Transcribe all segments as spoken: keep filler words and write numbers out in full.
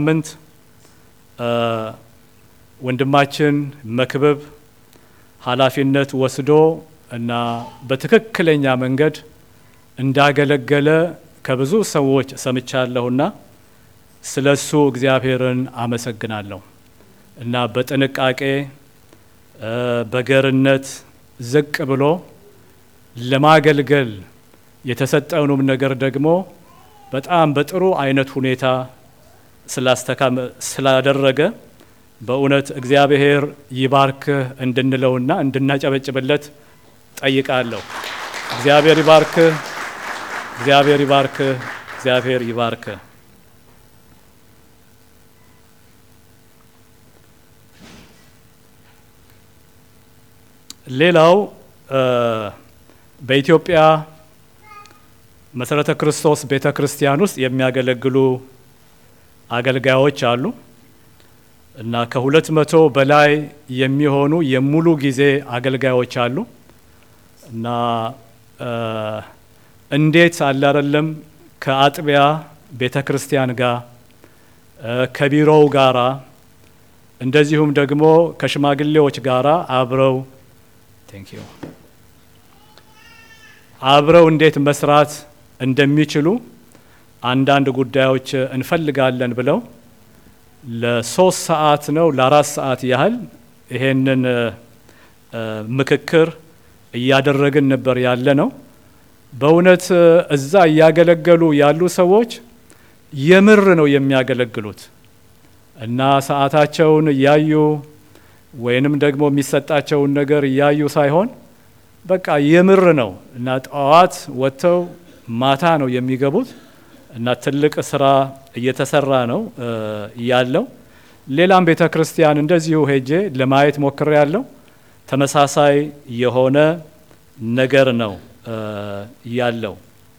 ምንት ወንድማችን መክብብ ኃላፊነት ወስዶ እና በትክክለኛ መንገድ እንዳገለገለ ከብዙ ሰዎች ሰምቻለሁና ስለሱ እግዚአብሔርን አመሰግናለሁ እና በጥንቃቄ በገርነት ዝቅ ብሎ ለማገልገል የተሰጠውንም ነገር ደግሞ በጣም በጥሩ አይነት ሁኔታ ስላስተካከለ ስላደረገ በእውነት እግዚአብሔር ይባርክ እንድንለውና እንድናጨበጭብለት ጠይቃለሁ። እግዚአብሔር ይባርክ፣ እግዚአብሔር ይባርክ፣ እግዚአብሔር ይባርክ። ሌላው በኢትዮጵያ መሰረተ ክርስቶስ ቤተክርስቲያን ውስጥ የሚያገለግሉ አገልጋዮች አሉ እና ከሁለት መቶ በላይ የሚሆኑ የሙሉ ጊዜ አገልጋዮች አሉ እና እንዴት አላረለም ከአጥቢያ ቤተክርስቲያን ጋር ከቢሮው ጋራ እንደዚሁም ደግሞ ከሽማግሌዎች ጋራ አብረው ቴንክ ዩ አብረው እንዴት መስራት እንደሚችሉ አንዳንድ ጉዳዮች እንፈልጋለን ብለው ለሶስት ሰዓት ነው ለአራት ሰዓት ያህል ይሄንን ምክክር እያደረግን ነበር ያለ ነው። በእውነት እዛ እያገለገሉ ያሉ ሰዎች የምር ነው የሚያገለግሉት እና ሰዓታቸውን እያዩ ወይንም ደግሞ የሚሰጣቸውን ነገር እያዩ ሳይሆን በቃ የምር ነው እና ጠዋት ወጥተው ማታ ነው የሚገቡት እና ትልቅ ስራ እየተሰራ ነው ያለው። ሌላም ቤተክርስቲያን እንደዚሁ ሄጄ ለማየት ሞክሬ ያለው ተመሳሳይ የሆነ ነገር ነው ያለው።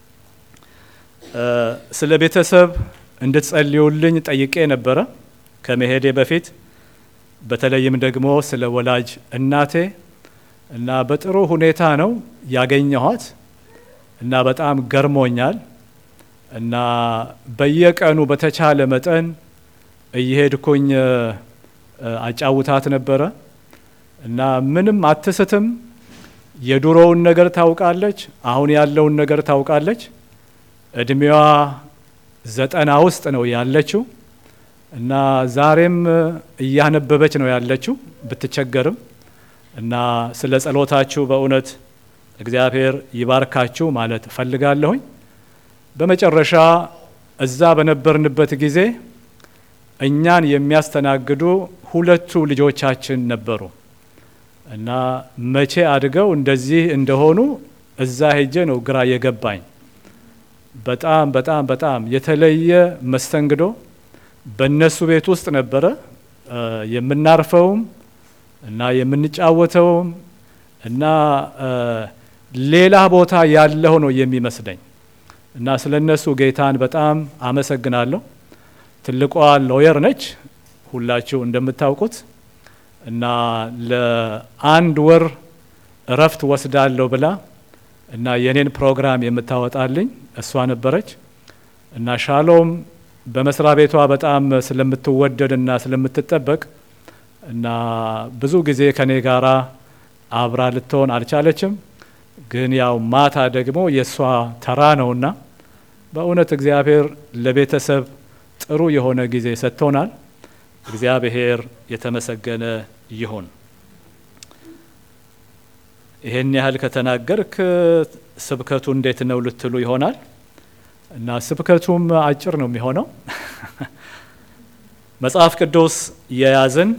ስለ ቤተሰብ እንድትጸልዩልኝ ጠይቄ ነበረ ከመሄዴ በፊት በተለይም ደግሞ ስለ ወላጅ እናቴ እና በጥሩ ሁኔታ ነው ያገኘኋት እና በጣም ገርሞኛል እና በየቀኑ በተቻለ መጠን እየሄድኩኝ አጫውታት ነበረ እና ምንም አትስትም። የዱሮውን ነገር ታውቃለች፣ አሁን ያለውን ነገር ታውቃለች። እድሜዋ ዘጠና ውስጥ ነው ያለችው እና ዛሬም እያነበበች ነው ያለችው ብትቸገርም እና ስለ ጸሎታችሁ በእውነት እግዚአብሔር ይባርካችሁ ማለት ፈልጋለሁኝ። በመጨረሻ እዛ በነበርንበት ጊዜ እኛን የሚያስተናግዱ ሁለቱ ልጆቻችን ነበሩ እና መቼ አድገው እንደዚህ እንደሆኑ እዛ ሄጄ ነው ግራ የገባኝ። በጣም በጣም በጣም የተለየ መስተንግዶ በእነሱ ቤት ውስጥ ነበረ የምናርፈውም እና የምንጫወተውም እና ሌላ ቦታ ያለው ነው የሚመስለኝ እና ስለነሱ ጌታን በጣም አመሰግናለሁ። ትልቋ ሎየር ነች ሁላችሁ እንደምታውቁት እና ለአንድ ወር እረፍት ወስዳለሁ ብላ እና የኔን ፕሮግራም የምታወጣልኝ እሷ ነበረች እና ሻሎም በመስሪያ ቤቷ በጣም ስለምትወደድና ስለምትጠበቅ እና ብዙ ጊዜ ከኔ ጋራ አብራ ልትሆን አልቻለችም። ግን ያው ማታ ደግሞ የሷ ተራ ነውና በእውነት እግዚአብሔር ለቤተሰብ ጥሩ የሆነ ጊዜ ሰጥቶናል። እግዚአብሔር የተመሰገነ ይሁን። ይሄን ያህል ከተናገርክ ስብከቱ እንዴት ነው ልትሉ ይሆናል እና ስብከቱም አጭር ነው የሚሆነው። መጽሐፍ ቅዱስ የያዝን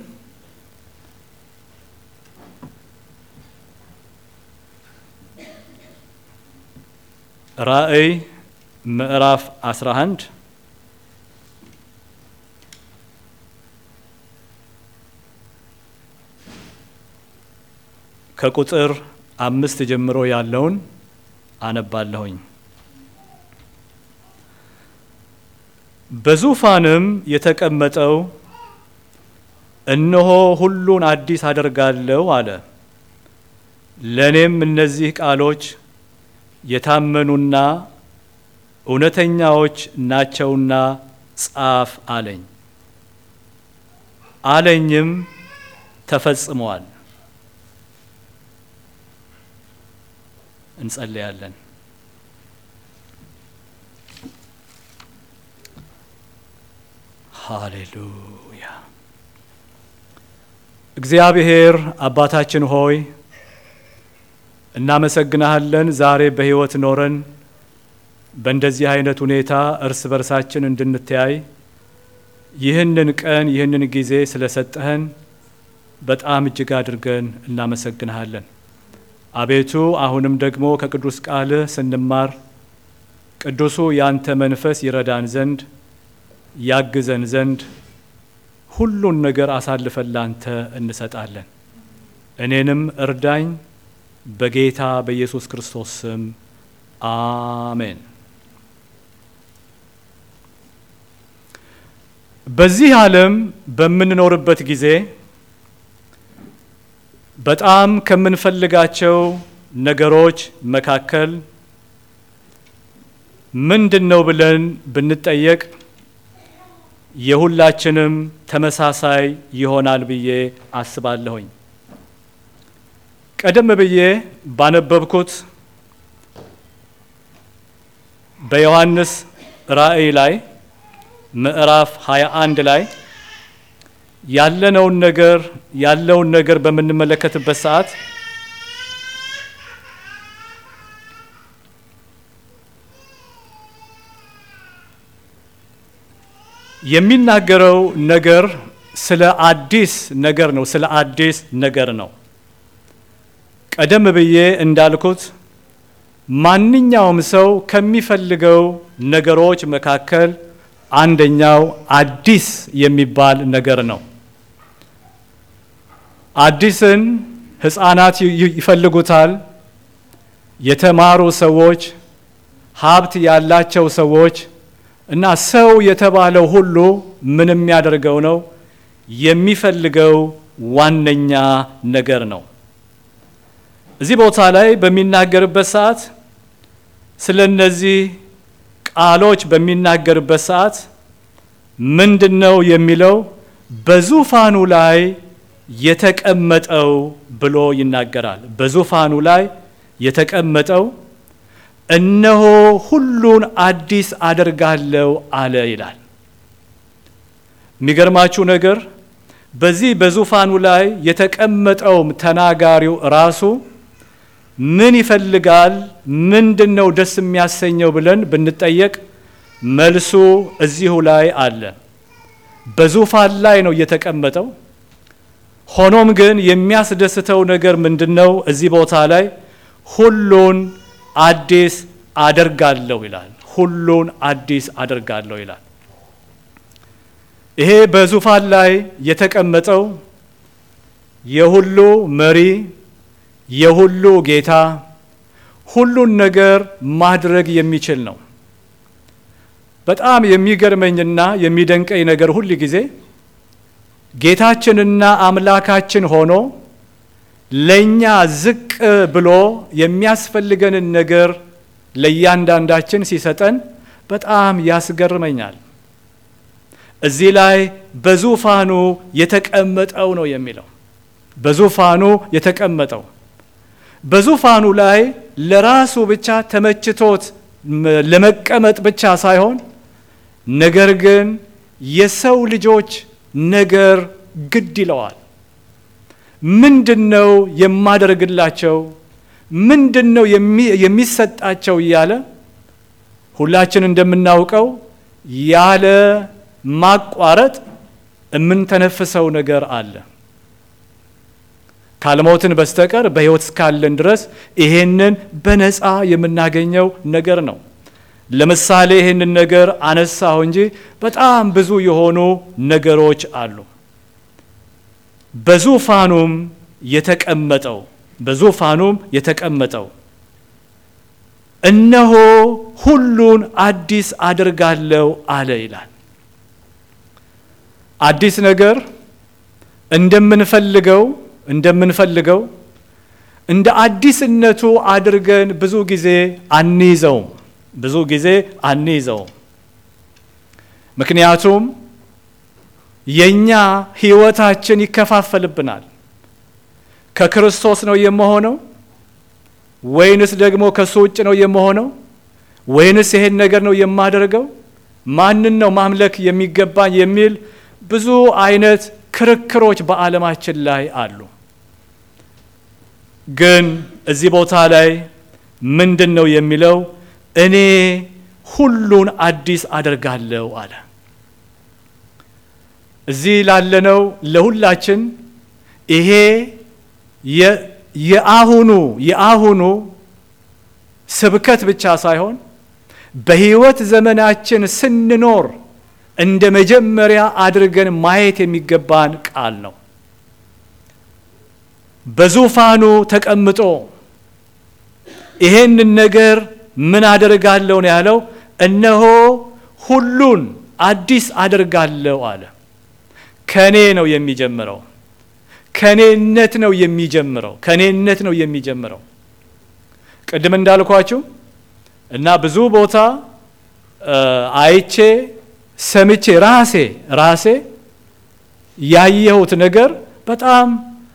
ራእይ ምዕራፍ አስራ አንድ ከቁጥር አምስት ጀምሮ ያለውን አነባለሁኝ። በዙፋንም የተቀመጠው እነሆ ሁሉን አዲስ አደርጋለሁ አለ። ለኔም እነዚህ ቃሎች የታመኑና እውነተኛዎች ናቸውና ጻፍ አለኝ። አለኝም ተፈጽሟል። እንጸልያለን። ሃሌሉያ። እግዚአብሔር አባታችን ሆይ እናመሰግናለን። ዛሬ በሕይወት ኖረን በእንደዚህ አይነት ሁኔታ እርስ በርሳችን እንድንተያይ ይህንን ቀን ይህንን ጊዜ ስለሰጠህን በጣም እጅግ አድርገን እናመሰግናለን። አቤቱ አሁንም ደግሞ ከቅዱስ ቃልህ ስንማር ቅዱሱ ያንተ መንፈስ ይረዳን ዘንድ ያግዘን ዘንድ ሁሉን ነገር አሳልፈን ላንተ እንሰጣለን። እኔንም እርዳኝ በጌታ በኢየሱስ ክርስቶስ ስም አሜን። በዚህ ዓለም በምንኖርበት ጊዜ በጣም ከምንፈልጋቸው ነገሮች መካከል ምንድነው ብለን ብንጠየቅ የሁላችንም ተመሳሳይ ይሆናል ብዬ አስባለሁኝ። ቀደም ብዬ ባነበብኩት በዮሐንስ ራእይ ላይ ምዕራፍ ሃያ አንድ ላይ ያለነውን ነገር ያለውን ነገር በምንመለከትበት ሰዓት የሚናገረው ነገር ስለ አዲስ ነገር ነው ስለ አዲስ ነገር ነው። ቀደም ብዬ እንዳልኩት ማንኛውም ሰው ከሚፈልገው ነገሮች መካከል አንደኛው አዲስ የሚባል ነገር ነው። አዲስን ሕፃናት ይፈልጉታል። የተማሩ ሰዎች፣ ሀብት ያላቸው ሰዎች እና ሰው የተባለው ሁሉ ምን የሚያደርገው ነው? የሚፈልገው ዋነኛ ነገር ነው። እዚህ ቦታ ላይ በሚናገርበት ሰዓት ስለ እነዚህ ቃሎች በሚናገርበት ሰዓት ምንድነው የሚለው? በዙፋኑ ላይ የተቀመጠው ብሎ ይናገራል። በዙፋኑ ላይ የተቀመጠው እነሆ ሁሉን አዲስ አደርጋለሁ አለ ይላል። የሚገርማችሁ ነገር በዚህ በዙፋኑ ላይ የተቀመጠውም ተናጋሪው ራሱ ምን ይፈልጋል? ምንድነው ደስ የሚያሰኘው ብለን ብንጠየቅ መልሱ እዚሁ ላይ አለ። በዙፋን ላይ ነው የተቀመጠው። ሆኖም ግን የሚያስደስተው ነገር ምንድነው? እዚህ ቦታ ላይ ሁሉን አዲስ አደርጋለሁ ይላል። ሁሉን አዲስ አደርጋለሁ ይላል። ይሄ በዙፋን ላይ የተቀመጠው የሁሉ መሪ የሁሉ ጌታ ሁሉን ነገር ማድረግ የሚችል ነው። በጣም የሚገርመኝና የሚደንቀኝ ነገር ሁል ጊዜ ጌታችንና አምላካችን ሆኖ ለኛ ዝቅ ብሎ የሚያስፈልገንን ነገር ለእያንዳንዳችን ሲሰጠን በጣም ያስገርመኛል። እዚህ ላይ በዙፋኑ የተቀመጠው ነው የሚለው። በዙፋኑ የተቀመጠው በዙፋኑ ላይ ለራሱ ብቻ ተመችቶት ለመቀመጥ ብቻ ሳይሆን ነገር ግን የሰው ልጆች ነገር ግድ ይለዋል። ምንድነው የማደርግላቸው? ምንድነው የሚሰጣቸው እያለ ሁላችን እንደምናውቀው ያለ ማቋረጥ የምንተነፍሰው ነገር አለ። ካልሞትን በስተቀር በሕይወት እስካለን ድረስ ይሄንን በነፃ የምናገኘው ነገር ነው። ለምሳሌ ይሄንን ነገር አነሳሁ እንጂ በጣም ብዙ የሆኑ ነገሮች አሉ። በዙፋኑም የተቀመጠው በዙፋኑም የተቀመጠው እነሆ ሁሉን አዲስ አደርጋለሁ አለ ይላል። አዲስ ነገር እንደምንፈልገው እንደምንፈልገው እንደ አዲስነቱ አድርገን ብዙ ጊዜ አንይዘውም ብዙ ጊዜ አንይዘውም። ምክንያቱም የኛ ህይወታችን ይከፋፈልብናል። ከክርስቶስ ነው የምሆነው ወይንስ ደግሞ ከሱ ውጭ ነው የምሆነው? ወይንስ ይሄን ነገር ነው የማደርገው? ማንን ነው ማምለክ የሚገባኝ? የሚል ብዙ አይነት ክርክሮች በዓለማችን ላይ አሉ። ግን እዚህ ቦታ ላይ ምንድን ነው የሚለው? እኔ ሁሉን አዲስ አደርጋለሁ አለ። እዚህ ላለነው ለሁላችን ይሄ የአሁኑ የአሁኑ ስብከት ብቻ ሳይሆን በህይወት ዘመናችን ስንኖር እንደ መጀመሪያ አድርገን ማየት የሚገባን ቃል ነው። በዙፋኑ ተቀምጦ ይሄንን ነገር ምን አደርጋለሁ ነው ያለው? እነሆ ሁሉን አዲስ አደርጋለሁ አለ። ከኔ ነው የሚጀምረው። ከኔነት ነው የሚጀምረው። ከኔነት ነው የሚጀምረው። ቅድም እንዳልኳችሁ እና ብዙ ቦታ አይቼ ሰምቼ ራሴ ራሴ ያየሁት ነገር በጣም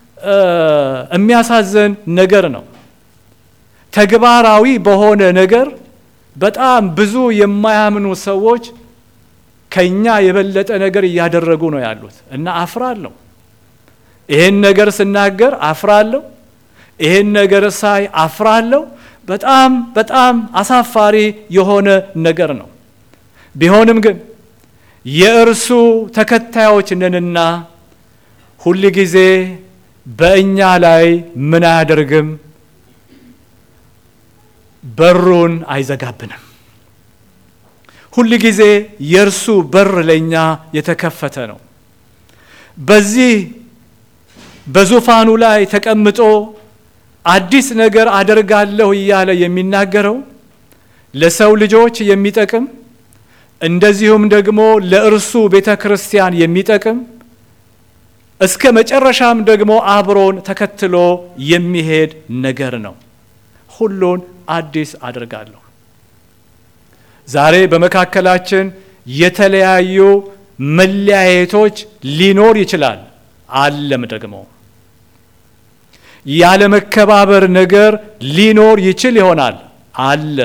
የሚያሳዝን ነገር ነው። ተግባራዊ በሆነ ነገር በጣም ብዙ የማያምኑ ሰዎች ከኛ የበለጠ ነገር እያደረጉ ነው ያሉት እና አፍራለሁ። ይሄን ነገር ስናገር አፍራለሁ። ይሄን ነገር ሳይ አፍራለሁ። በጣም በጣም አሳፋሪ የሆነ ነገር ነው። ቢሆንም ግን የእርሱ ተከታዮች ነንና ሁል ጊዜ በእኛ ላይ ምን አያደርግም? በሩን አይዘጋብንም። ሁል ጊዜ የእርሱ በር ለኛ የተከፈተ ነው። በዚህ በዙፋኑ ላይ ተቀምጦ አዲስ ነገር አደርጋለሁ እያለ የሚናገረው ለሰው ልጆች የሚጠቅም እንደዚሁም ደግሞ ለእርሱ ቤተክርስቲያን የሚጠቅም እስከ መጨረሻም ደግሞ አብሮን ተከትሎ የሚሄድ ነገር ነው። ሁሉን አዲስ አደርጋለሁ። ዛሬ በመካከላችን የተለያዩ መለያየቶች ሊኖር ይችላል። አለም ደግሞ ያለ መከባበር ነገር ሊኖር ይችል ይሆናል። አለ።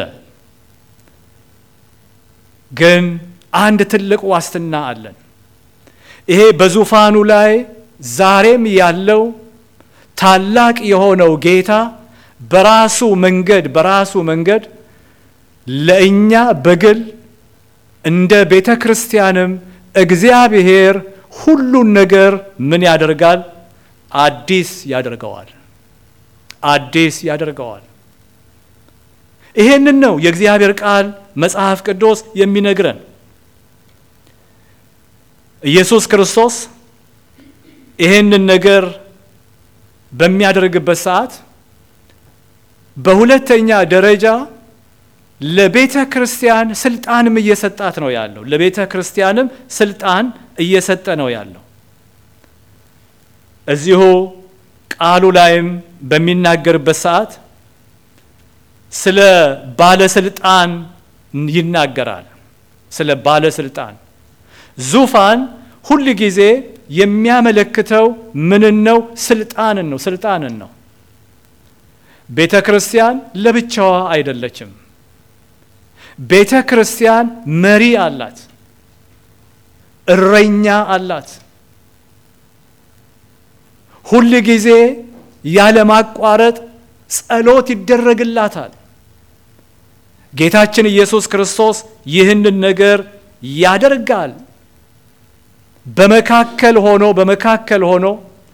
ግን አንድ ትልቅ ዋስትና አለን። ይሄ በዙፋኑ ላይ ዛሬም ያለው ታላቅ የሆነው ጌታ በራሱ መንገድ በራሱ መንገድ ለእኛ በግል እንደ ቤተ ክርስቲያንም እግዚአብሔር ሁሉን ነገር ምን ያደርጋል? አዲስ ያደርገዋል። አዲስ ያደርገዋል። ይሄንን ነው የእግዚአብሔር ቃል መጽሐፍ ቅዱስ የሚነግረን። ኢየሱስ ክርስቶስ ይሄንን ነገር በሚያደርግበት ሰዓት በሁለተኛ ደረጃ ለቤተ ክርስቲያን ስልጣንም እየሰጣት ነው ያለው። ለቤተ ክርስቲያንም ስልጣን እየሰጠ ነው ያለው። እዚሁ ቃሉ ላይም በሚናገርበት ሰዓት ስለ ባለስልጣን ይናገራል። ስለ ባለስልጣን ዙፋን ሁል ጊዜ የሚያመለክተው ምን ነው? ስልጣንን ነው። ስልጣንን ነው። ቤተ ክርስቲያን ለብቻዋ አይደለችም። ቤተ ክርስቲያን መሪ አላት። እረኛ አላት። ሁል ጊዜ ያለ ማቋረጥ ጸሎት ይደረግላታል። ጌታችን ኢየሱስ ክርስቶስ ይህንን ነገር ያደርጋል። በመካከል ሆኖ በመካከል ሆኖ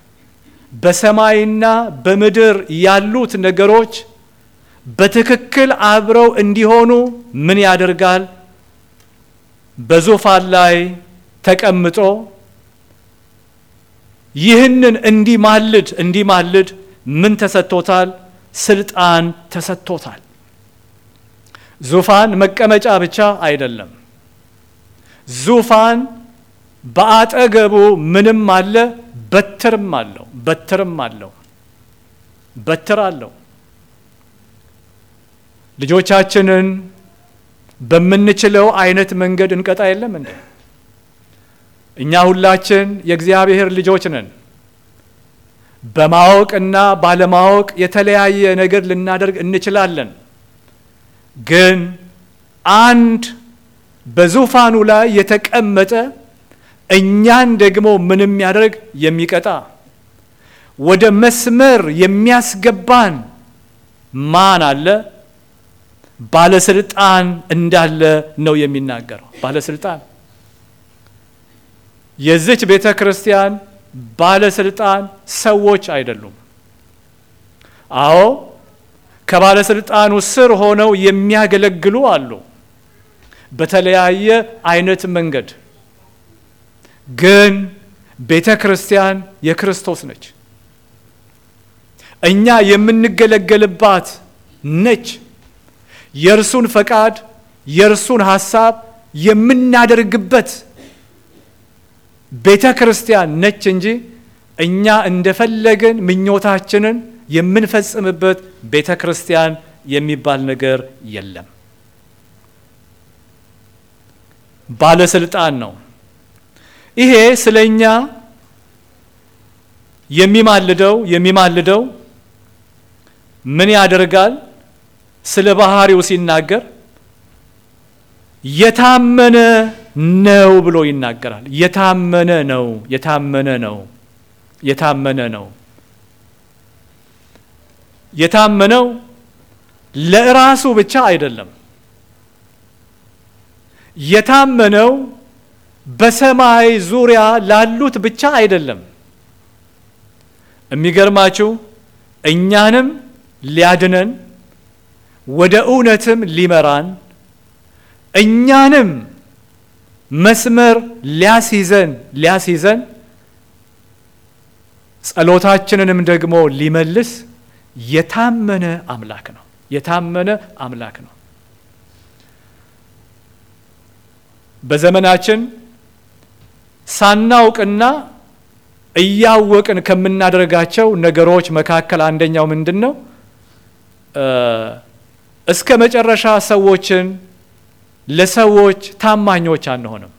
በሰማይና በምድር ያሉት ነገሮች በትክክል አብረው እንዲሆኑ ምን ያደርጋል? በዙፋን ላይ ተቀምጦ ይህንን እንዲማልድ እንዲማልድ ምን ተሰጥቶታል? ስልጣን ተሰጥቶታል። ዙፋን መቀመጫ ብቻ አይደለም። ዙፋን በአጠገቡ ምንም አለ? በትርም አለው። በትርም አለው። በትር አለው። ልጆቻችንን በምንችለው አይነት መንገድ እንቀጣ የለም እንዴ? እኛ ሁላችን የእግዚአብሔር ልጆች ነን። በማወቅና ባለማወቅ የተለያየ ነገር ልናደርግ እንችላለን። ግን አንድ በዙፋኑ ላይ የተቀመጠ እኛን ደግሞ ምንም ያደርግ የሚቀጣ ወደ መስመር የሚያስገባን ማን አለ? ባለስልጣን እንዳለ ነው የሚናገረው። ባለስልጣን የዚች ቤተ ክርስቲያን ባለስልጣን ሰዎች አይደሉም። አዎ ከባለስልጣኑ ስር ሆነው የሚያገለግሉ አሉ በተለያየ አይነት መንገድ። ግን ቤተ ክርስቲያን የክርስቶስ ነች። እኛ የምንገለገልባት ነች። የእርሱን ፈቃድ የእርሱን ሐሳብ የምናደርግበት ቤተ ክርስቲያን ነች እንጂ እኛ እንደፈለግን ምኞታችንን የምንፈጽምበት ቤተ ክርስቲያን የሚባል ነገር የለም። ባለስልጣን ነው። ይሄ ስለኛ የሚማልደው የሚማልደው ምን ያደርጋል? ስለ ባህሪው ሲናገር የታመነ ነው ብሎ ይናገራል። የታመነ ነው የታመነ ነው የታመነ ነው። የታመነው ለራሱ ብቻ አይደለም። የታመነው በሰማይ ዙሪያ ላሉት ብቻ አይደለም። የሚገርማችሁ እኛንም ሊያድነን ወደ እውነትም ሊመራን እኛንም መስመር ሊያስይዘን ሊያስይዘን ጸሎታችንንም ደግሞ ሊመልስ የታመነ አምላክ ነው። የታመነ አምላክ ነው። በዘመናችን ሳናውቅና እያወቅን ከምናደርጋቸው ነገሮች መካከል አንደኛው ምንድነው? እስከ መጨረሻ ሰዎችን ለሰዎች ታማኞች አንሆንም።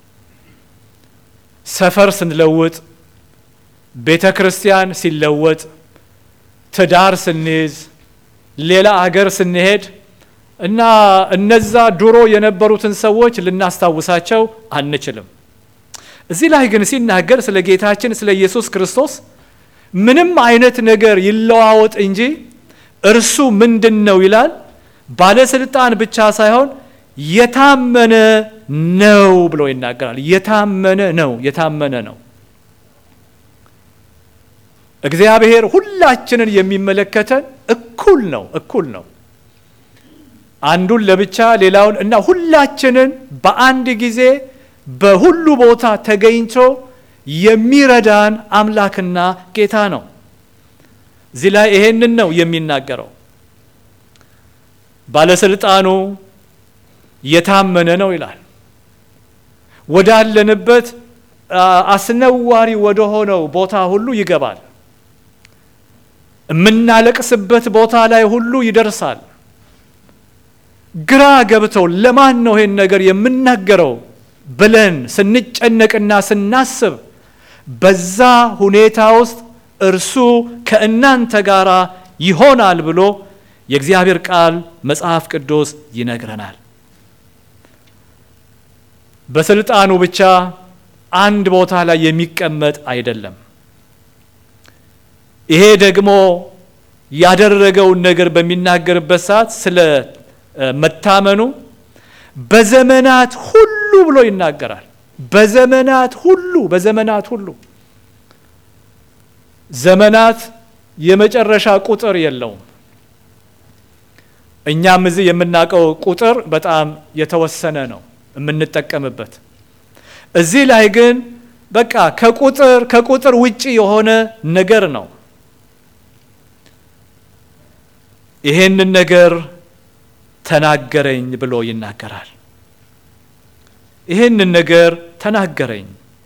ሰፈር ስንለውጥ፣ ቤተ ክርስቲያን ሲለወጥ፣ ትዳር ስንይዝ፣ ሌላ አገር ስንሄድ እና እነዛ ድሮ የነበሩትን ሰዎች ልናስታውሳቸው አንችልም። እዚህ ላይ ግን ሲናገር ስለ ጌታችን ስለ ኢየሱስ ክርስቶስ ምንም አይነት ነገር ይለዋወጥ እንጂ እርሱ ምንድነው ይላል? ባለስልጣን ብቻ ሳይሆን የታመነ ነው ብሎ ይናገራል። የታመነ ነው የታመነ ነው። እግዚአብሔር ሁላችንን የሚመለከተን እኩል ነው እኩል ነው። አንዱን ለብቻ ሌላውን እና ሁላችንን በአንድ ጊዜ በሁሉ ቦታ ተገኝቶ የሚረዳን አምላክና ጌታ ነው። እዚህ ላይ ይሄንን ነው የሚናገረው። ባለስልጣኑ የታመነ ነው ይላል። ወዳለንበት አስነዋሪ ወደ ሆነው ቦታ ሁሉ ይገባል። የምናለቅስበት ቦታ ላይ ሁሉ ይደርሳል። ግራ ገብተው ለማን ነው ይሄን ነገር የምናገረው ብለን ስንጨነቅና ስናስብ በዛ ሁኔታ ውስጥ እርሱ ከእናንተ ጋር ይሆናል ብሎ የእግዚአብሔር ቃል መጽሐፍ ቅዱስ ይነግረናል። በስልጣኑ ብቻ አንድ ቦታ ላይ የሚቀመጥ አይደለም። ይሄ ደግሞ ያደረገውን ነገር በሚናገርበት ሰዓት ስለ መታመኑ በዘመናት ሁሉ ብሎ ይናገራል። በዘመናት ሁሉ በዘመናት ሁሉ ዘመናት የመጨረሻ ቁጥር የለውም። እኛም እዚህ የምናውቀው ቁጥር በጣም የተወሰነ ነው የምንጠቀምበት። እዚህ ላይ ግን በቃ ከቁጥር ከቁጥር ውጪ የሆነ ነገር ነው። ይሄንን ነገር ተናገረኝ ብሎ ይናገራል። ይሄንን ነገር ተናገረኝ።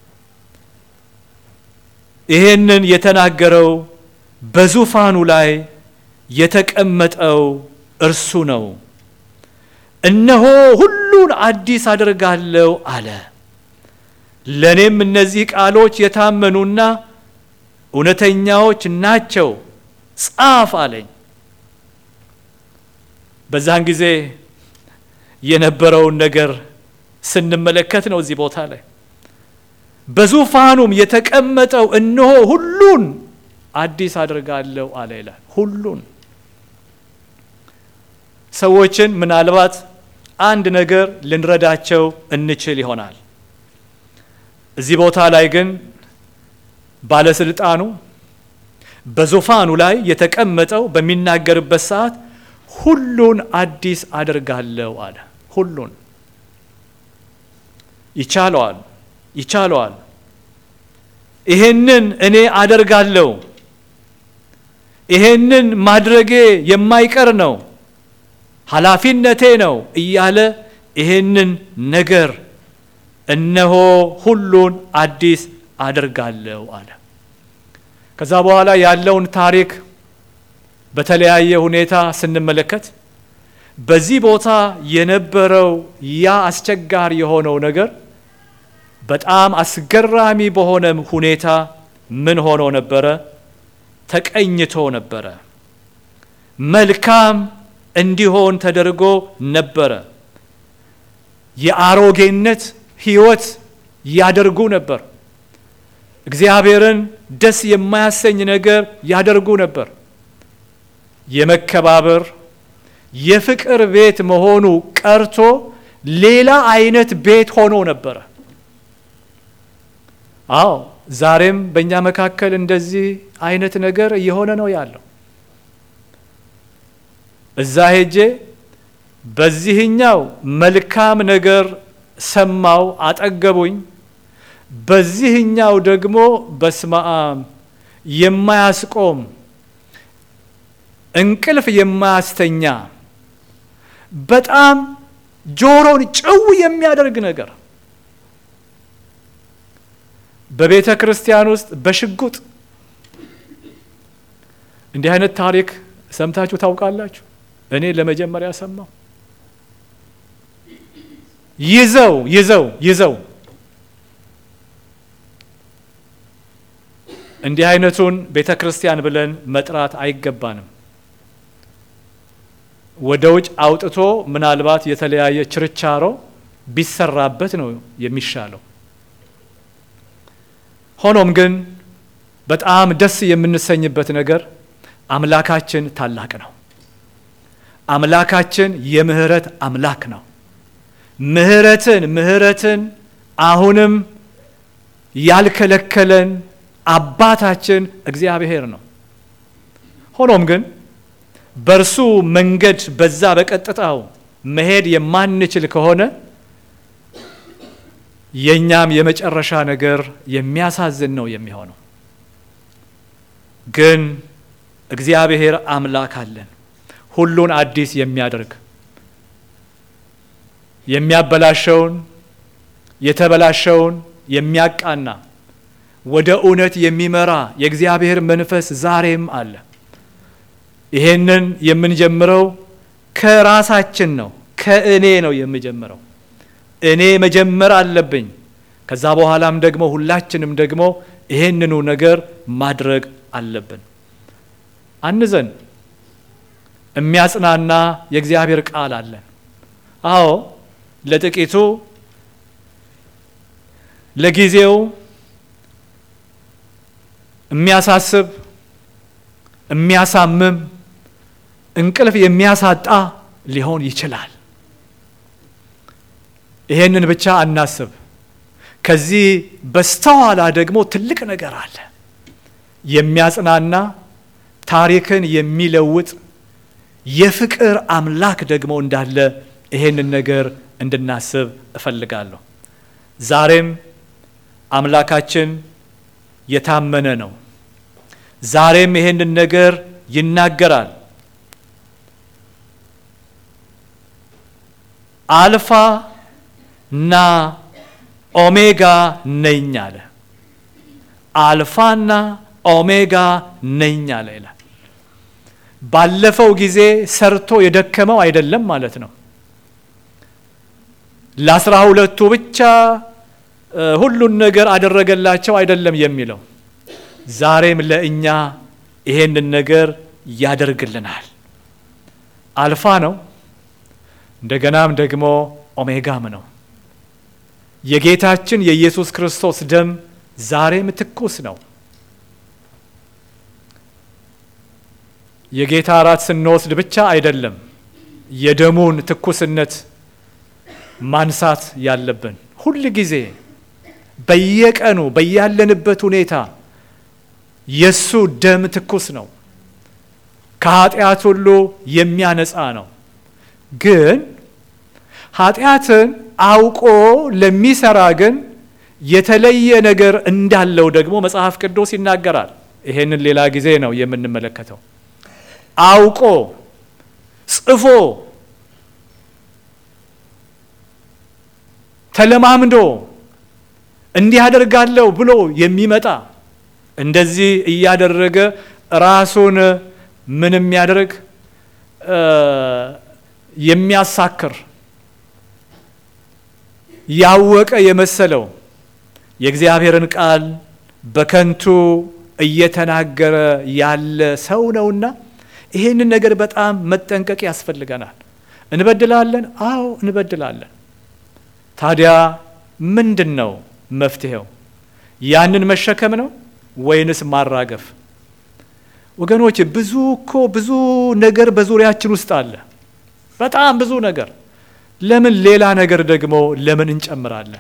ይሄንን የተናገረው በዙፋኑ ላይ የተቀመጠው እርሱ ነው። እነሆ ሁሉን አዲስ አደርጋለሁ አለ። ለእኔም እነዚህ ቃሎች የታመኑና እውነተኛዎች ናቸው ጻፍ አለኝ። በዛን ጊዜ የነበረውን ነገር ስንመለከት ነው እዚህ ቦታ ላይ በዙፋኑም የተቀመጠው እነሆ ሁሉን አዲስ አድርጋለሁ አለ ይላል። ሁሉን ሰዎችን ምናልባት አንድ ነገር ልንረዳቸው እንችል ይሆናል። እዚህ ቦታ ላይ ግን ባለስልጣኑ በዙፋኑ ላይ የተቀመጠው በሚናገርበት ሰዓት ሁሉን አዲስ አድርጋለሁ አለ። ሁሉን ይቻለዋል ይቻለዋል። ይሄንን እኔ አደርጋለሁ፣ ይሄንን ማድረጌ የማይቀር ነው፣ ኃላፊነቴ ነው እያለ ይሄንን ነገር እነሆ ሁሉን አዲስ አደርጋለሁ አለ። ከዛ በኋላ ያለውን ታሪክ በተለያየ ሁኔታ ስንመለከት በዚህ ቦታ የነበረው ያ አስቸጋሪ የሆነው ነገር በጣም አስገራሚ በሆነ ሁኔታ ምን ሆኖ ነበረ? ተቀኝቶ ነበረ። መልካም እንዲሆን ተደርጎ ነበረ። የአሮጌነት ሕይወት ያደርጉ ነበር። እግዚአብሔርን ደስ የማያሰኝ ነገር ያደርጉ ነበር። የመከባበር የፍቅር ቤት መሆኑ ቀርቶ ሌላ አይነት ቤት ሆኖ ነበረ። አዎ ዛሬም በእኛ መካከል እንደዚህ አይነት ነገር እየሆነ ነው ያለው። እዛ ሄጄ በዚህኛው መልካም ነገር ሰማው፣ አጠገቡኝ፣ በዚህኛው ደግሞ በስማም የማያስቆም እንቅልፍ የማያስተኛ በጣም ጆሮን ጭው የሚያደርግ ነገር በቤተ ክርስቲያን ውስጥ በሽጉጥ እንዲህ አይነት ታሪክ ሰምታችሁ ታውቃላችሁ? እኔ ለመጀመሪያ ሰማሁ። ይዘው ይዘው ይዘው እንዲህ አይነቱን ቤተ ክርስቲያን ብለን መጥራት አይገባንም። ወደ ውጭ አውጥቶ ምናልባት የተለያየ ችርቻሮ ቢሰራበት ነው የሚሻለው። ሆኖም ግን በጣም ደስ የምንሰኝበት ነገር አምላካችን ታላቅ ነው። አምላካችን የምህረት አምላክ ነው። ምህረትን ምህረትን አሁንም ያልከለከለን አባታችን እግዚአብሔር ነው። ሆኖም ግን በርሱ መንገድ በዛ በቀጥታው መሄድ የማንችል ከሆነ የኛም የመጨረሻ ነገር የሚያሳዝን ነው የሚሆነው። ግን እግዚአብሔር አምላክ አለን፣ ሁሉን አዲስ የሚያደርግ የሚያበላሸውን የተበላሸውን የሚያቃና ወደ እውነት የሚመራ የእግዚአብሔር መንፈስ ዛሬም አለ። ይሄንን የምንጀምረው ከራሳችን ነው፣ ከእኔ ነው የምጀምረው። እኔ መጀመር አለብኝ። ከዛ በኋላም ደግሞ ሁላችንም ደግሞ ይሄንኑ ነገር ማድረግ አለብን። አንዘን። የሚያጽናና የእግዚአብሔር ቃል አለን። አዎ ለጥቂቱ ለጊዜው የሚያሳስብ የሚያሳምም እንቅልፍ የሚያሳጣ ሊሆን ይችላል። ይሄንን ብቻ አናስብ። ከዚህ በስተኋላ ደግሞ ትልቅ ነገር አለ። የሚያጽናና ታሪክን የሚለውጥ የፍቅር አምላክ ደግሞ እንዳለ ይሄንን ነገር እንድናስብ እፈልጋለሁ። ዛሬም አምላካችን የታመነ ነው። ዛሬም ይሄንን ነገር ይናገራል። አልፋ እና ኦሜጋ ነኝ አለ። አልፋና ኦሜጋ ነኝ አለ ይላል። ባለፈው ጊዜ ሰርቶ የደከመው አይደለም ማለት ነው። ለአስራ ሁለቱ ብቻ ሁሉን ነገር አደረገላቸው አይደለም የሚለው። ዛሬም ለእኛ ይሄንን ነገር ያደርግልናል። አልፋ ነው፣ እንደገናም ደግሞ ኦሜጋም ነው። የጌታችን የኢየሱስ ክርስቶስ ደም ዛሬም ትኩስ ነው። የጌታ እራት ስንወስድ ብቻ አይደለም የደሙን ትኩስነት ማንሳት ያለብን። ሁል ጊዜ በየቀኑ በያለንበት ሁኔታ የሱ ደም ትኩስ ነው፣ ከኃጢአት ሁሉ የሚያነጻ ነው። ግን ኃጢአትን አውቆ ለሚሰራ ግን የተለየ ነገር እንዳለው ደግሞ መጽሐፍ ቅዱስ ይናገራል። ይሄንን ሌላ ጊዜ ነው የምንመለከተው። አውቆ ጽፎ ተለማምዶ እንዲህ አደርጋለሁ ብሎ የሚመጣ እንደዚህ እያደረገ ራሱን ምን የሚያደርግ የሚያሳክር ያወቀ የመሰለው የእግዚአብሔርን ቃል በከንቱ እየተናገረ ያለ ሰው ነውና ይሄንን ነገር በጣም መጠንቀቅ ያስፈልገናል። እንበድላለን፣ አዎ እንበድላለን። ታዲያ ምንድነው መፍትሄው? ያንን መሸከም ነው ወይንስ ማራገፍ? ወገኖች ብዙ እኮ ብዙ ነገር በዙሪያችን ውስጥ አለ፣ በጣም ብዙ ነገር። ለምን ሌላ ነገር ደግሞ ለምን እንጨምራለን?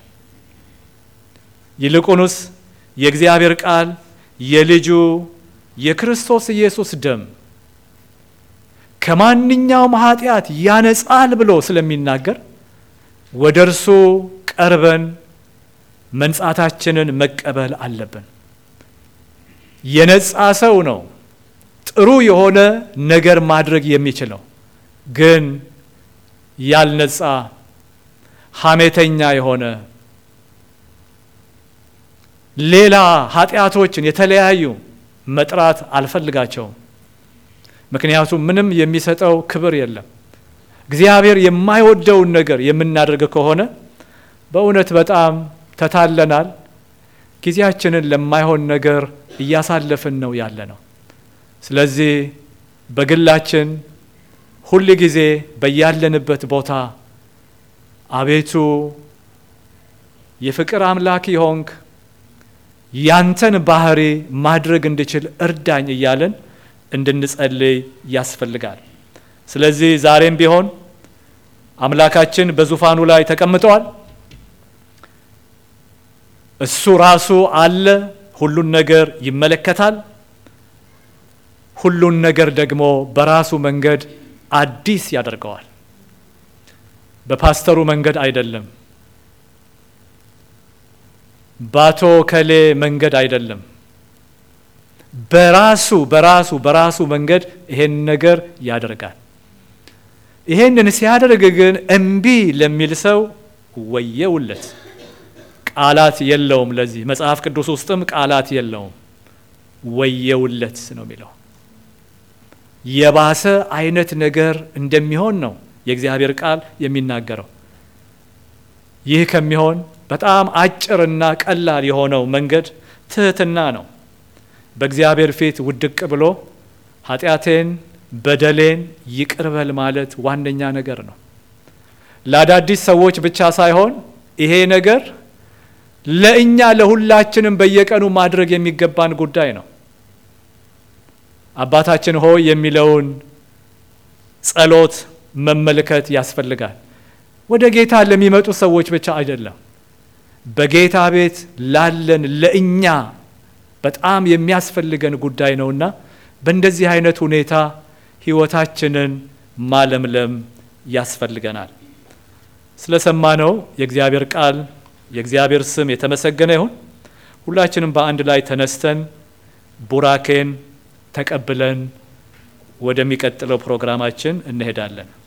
ይልቁንስ የእግዚአብሔር ቃል የልጁ የክርስቶስ ኢየሱስ ደም ከማንኛውም ኃጢአት ያነጻል ብሎ ስለሚናገር ወደ እርሱ ቀርበን መንጻታችንን መቀበል አለብን። የነጻ ሰው ነው ጥሩ የሆነ ነገር ማድረግ የሚችለው። ግን ያልነጻ ሐሜተኛ የሆነ ሌላ ኃጢአቶችን የተለያዩ መጥራት አልፈልጋቸውም። ምክንያቱም ምንም የሚሰጠው ክብር የለም። እግዚአብሔር የማይወደውን ነገር የምናደርግ ከሆነ በእውነት በጣም ተታለናል። ጊዜያችንን ለማይሆን ነገር እያሳለፍን ነው ያለ ነው። ስለዚህ በግላችን ሁል ጊዜ በያለንበት ቦታ አቤቱ የፍቅር አምላክ ይሆንክ ያንተን ባህሪ ማድረግ እንድችል እርዳኝ እያለን እንድንጸልይ ያስፈልጋል። ስለዚህ ዛሬም ቢሆን አምላካችን በዙፋኑ ላይ ተቀምጧል። እሱ ራሱ አለ፣ ሁሉን ነገር ይመለከታል። ሁሉን ነገር ደግሞ በራሱ መንገድ አዲስ ያደርገዋል። በፓስተሩ መንገድ አይደለም፣ ባቶ ከሌ መንገድ አይደለም። በራሱ በራሱ በራሱ መንገድ ይሄን ነገር ያደርጋል። ይሄንን ሲያደርግ ግን እምቢ ለሚል ሰው ወየውለት። ቃላት የለውም። ለዚህ መጽሐፍ ቅዱስ ውስጥም ቃላት የለውም። ወየውለት ነው የሚለው። የባሰ አይነት ነገር እንደሚሆን ነው የእግዚአብሔር ቃል የሚናገረው። ይህ ከሚሆን በጣም አጭርና ቀላል የሆነው መንገድ ትህትና ነው። በእግዚአብሔር ፊት ውድቅ ብሎ ኃጢአቴን በደሌን ይቅርበል ማለት ዋነኛ ነገር ነው። ለአዳዲስ ሰዎች ብቻ ሳይሆን ይሄ ነገር ለእኛ ለሁላችንም በየቀኑ ማድረግ የሚገባን ጉዳይ ነው። አባታችን ሆይ የሚለውን ጸሎት መመልከት ያስፈልጋል። ወደ ጌታ ለሚመጡ ሰዎች ብቻ አይደለም፣ በጌታ ቤት ላለን ለእኛ በጣም የሚያስፈልገን ጉዳይ ነውና በእንደዚህ አይነት ሁኔታ ሕይወታችንን ማለምለም ያስፈልገናል። ስለሰማነው የእግዚአብሔር ቃል የእግዚአብሔር ስም የተመሰገነ ይሁን። ሁላችንም በአንድ ላይ ተነስተን ቡራኬን ተቀብለን ወደሚቀጥለው ፕሮግራማችን እንሄዳለን።